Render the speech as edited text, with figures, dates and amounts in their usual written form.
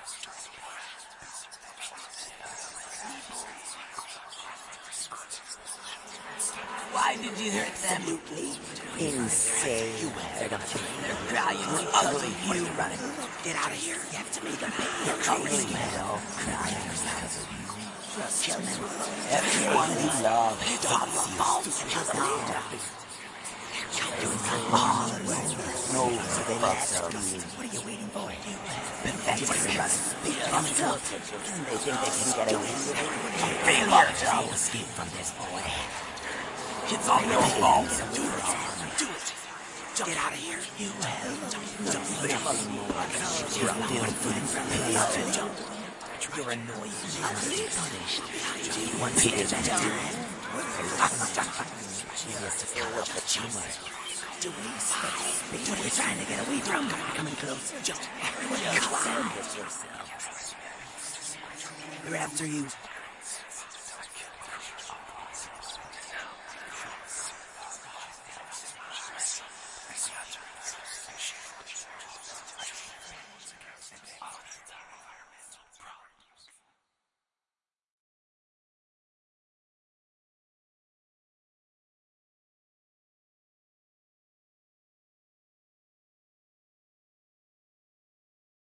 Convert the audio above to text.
Why did you hurt them? Absolutely insane. They're crying. Ugly. What are you running? Get out of here. You have to make them pay. They're ugly. Hell, crying. Kill them. Everyone you love. Stop the faults. No, they left us. What are you waiting for? Pathetic. What are you running? They think they can get away with it. Failure. You'll escape from this, boy. It's all your fault. Do it. Get out of here. You will. Don't fail. You're a beautiful in front of me. You're annoying. One feet at a time. She has to cut off the tumor. What are you trying to get away from? Coming close. Just yourself. They're after you.